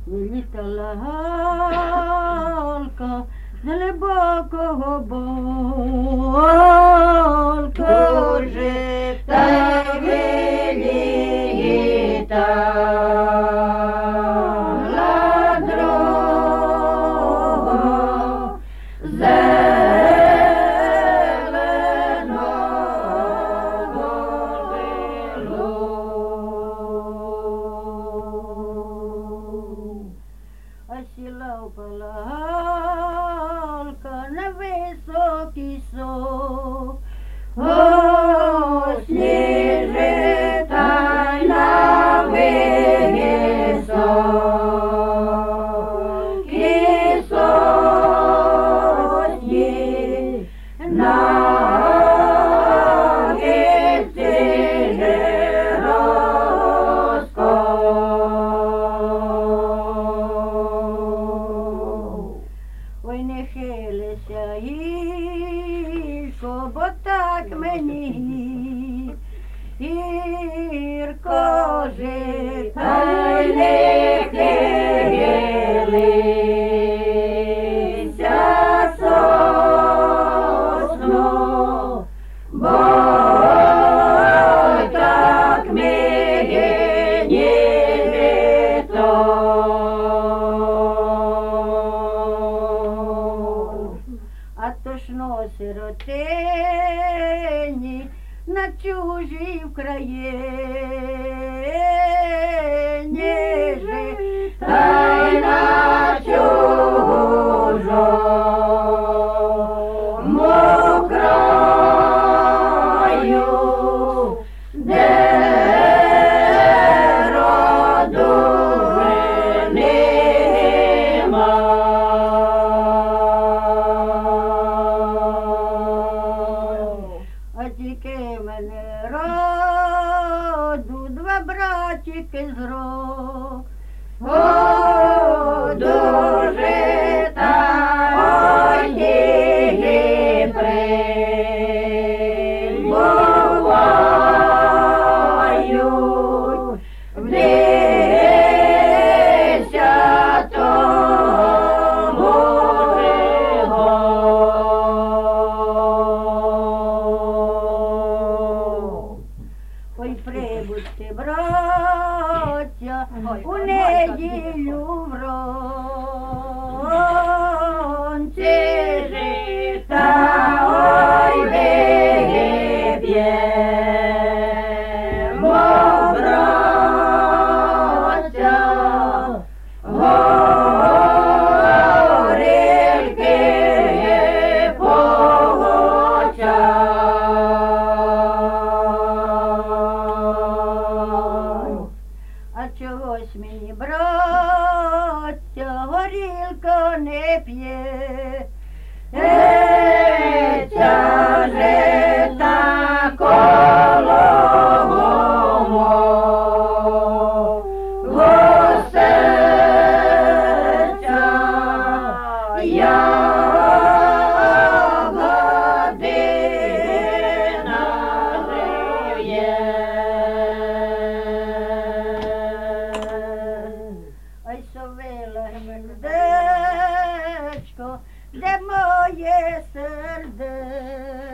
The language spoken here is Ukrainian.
Вилітала галка з глибокого болка. Дуже та вилітала дрова зеленого вилу. А сіла впала галка на високий сок. О, сніже та й на високій сосні, на гірці розкол. Ой, не хилися, гірко, бо так мені гірко жити. Та й не хилися, сосно, бо так мені жито. А то ж но сиротині на чужій в країні жити. Та й на чужому краю, де роду нема. А тільки мене роду два братики з роду. О, дуже та ой, прибувають в десятому жигу. Ой, прибудьте, браття, у неділю вранці Жита, ой, вип'ємо, браття, горілки по очах. А чогось мені, браття, горілка не п'є. Ця жита коломого серця ягодина живе. Ой, совила гніздечко, де моє сердечко.